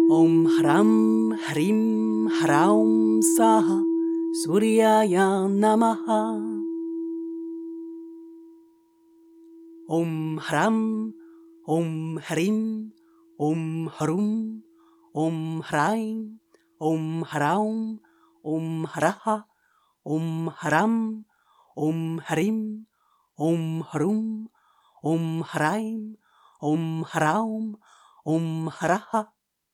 Om Hram Hrim Hraum Saha Suryaya Namaha. Om Hram Om Hrim Om Hrum Om Hraim Om Hraum Om Hraha Om Hram Om Hrim Om Hrum Om Hraim Om Hraum Om Hraha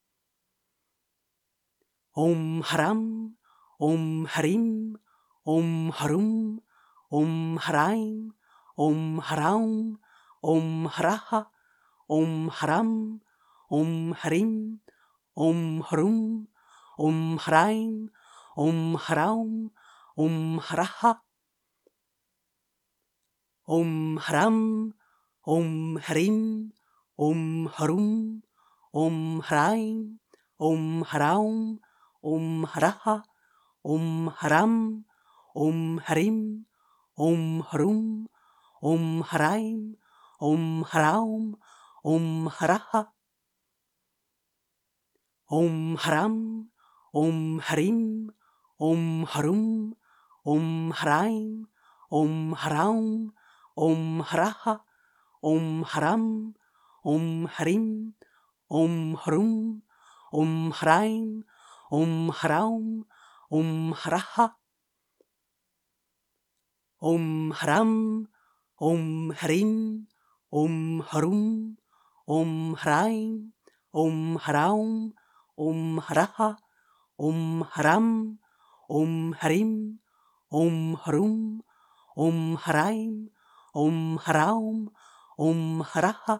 Om Hram Om Hrim Om Hrum Om Hraim Om Hraum Om Hraha Om Hram Om Hrim Om Hrum Om Hraim Om Hraum Om Hraha Om Hram Om Hrim Om Hrum Om Hraim Om Hraum Om Hraha Om Hram Om Hrim Om Hrum Om Hraim Om Hraum Om Hraha Om Hram Om Hrim Om Hrum Om Hraim Om Hraum Om Hraha Om Hram Om Hrim Om Hrum Om Hraim Om Hraum Om Hraha Om Hram Om Hrim Om Hrum Om Hraim Om Hraum Om Hraha Om Hram Om Hrim Om Hrum Om Hraim Om Hraum Om Hraha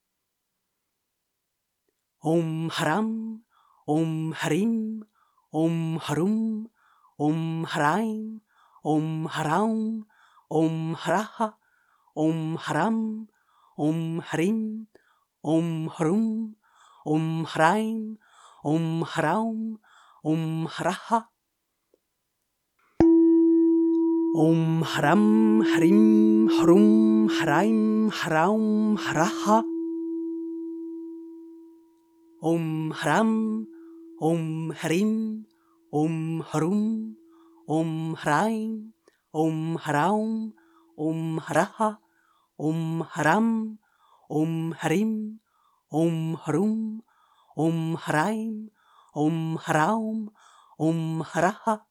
Om Hram Om Hrim Om Hrum Om Hraim Om Hraum Om Hraha Om Hram Om Hrim Om Hrum Om Hraim Om Hraum Om Hraha Om Hram Hrim Hrum Hraim Hraum Hraha Om Hram Om Hrim Om Hrum Om Hraim Om Hraum Om Hraha Om Hram Om Hrim Om Hrum Om Hraim Om Hraum Om Hraha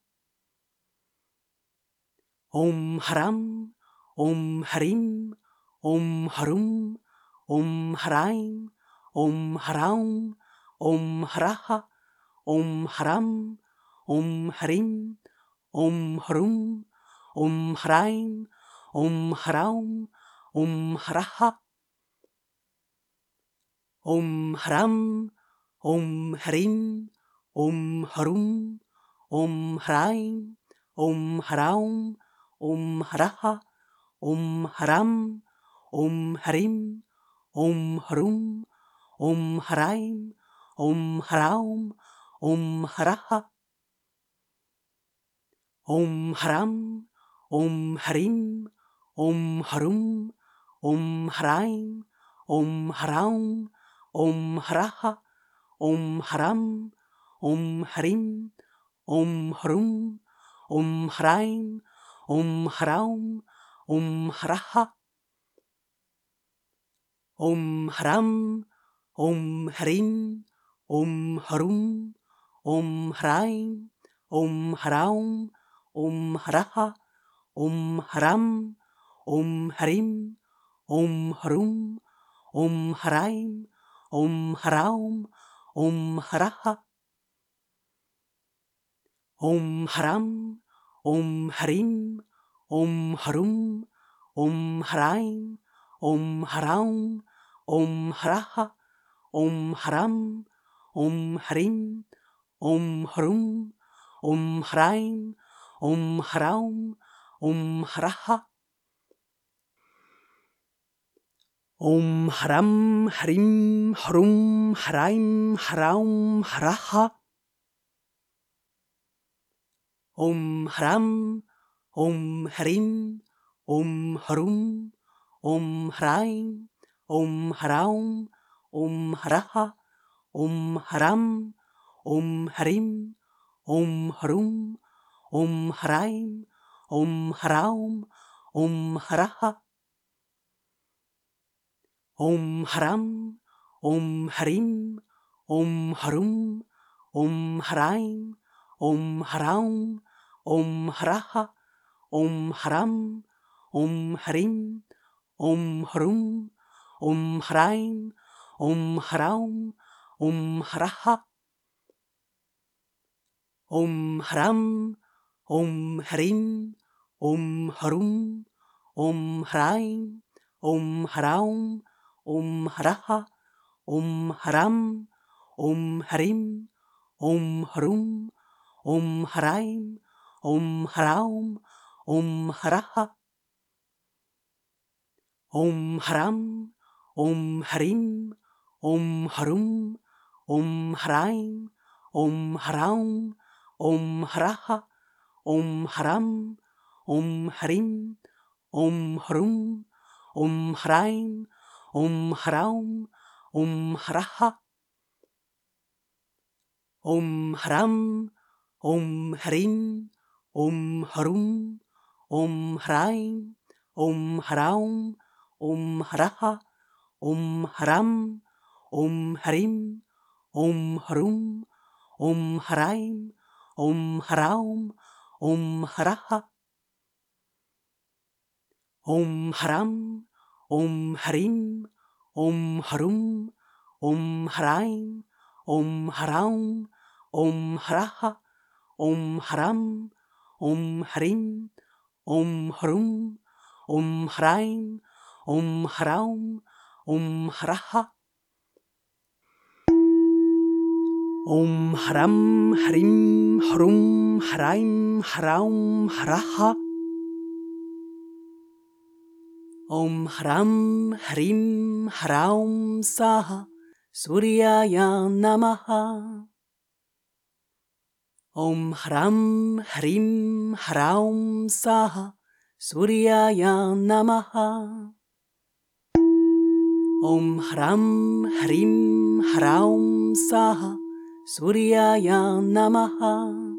Om Hram Om Hrim Om Hrum Om Hraim Om Hraum Om Hraha Om Hram Om Hrim Om Hrum Om Hraim Om Hraum Om Hraha Om Hram Om Hrim Om Hrum Om Hraim Om Hraum Om Hraha Om Hram Om Hrim Om Hrum Om Hraim Om Hraum Om Hraha Om Hram Om Hrim Om Hrum Om Hraim Om Hraum Om Hraha Om Hram Om Hrim Om Hrum Om Hraim Om Hraum Om Hraha Om Hram Om Hrim Om Hrum Om Hraim Om Hraum Om Hraha Om Hram Om Hrim Om Hrum Om Hraim Om Hraum Om Hraha Om Hram Om Hrim Om Hrum Om Hraim Om Hraum Om Hraha Om Hram Om Hrim Om Hrum Om Hraim Om Hraum Om Hraha Om Hram Hrim Hrum Hraim Hraum Hraha Om Hram Om Hrim Om Hrum Om Hraim Om Hraum Om Hraha Om Haram, Om Harim, Om Harum, Om Haraim, Om Haraum, Om Haraha. Om Haram, Om Harim, Om Harum, Om Haraim, Om Haraum, Om Haraha. Om Haram, Om Harim, Om Harum, Om Haraim, Om Haraum, Om Haraha. Om Haram, Om Harim, Om Harum, Om Haraim, Om Haraum, Om Haraha. Om Haram, Om Harim, Om Harum, Om Haraim, Om Haraum, Om Haraha. Om Haram, Om Harim, Om Harum, Om Haraim, Om Haraum, Om Haraha. Om Haram, Om Harim, Om Harum, Om Haraim, Om Haraum, Om Haraha. Om Haram, Om Harim, Om Harum, Om Haraim, Om Haraum, Om Haraha. Om Haram, Om Harim, Om Harum, Om Haraim, Om Haraum, Om Haraha. Om Haram, Om Harim, Om Harum, Om Haraim, Om Haraum, Om Haraha. Om Haram, Om Harim, Om Harum, Om Haraim, Om Haraum, Om Haraha. Om Haram, Harim, Harum, Haraim, Haraum, Haraha. Om Haram, Harim, Haraum, Saha, Suryaya Namaha. Om Haram, Harim, Haraum, Saha, Suryaya Namaha. Om Haram, Harim, Haraum, Saha, Suryaya Namaha.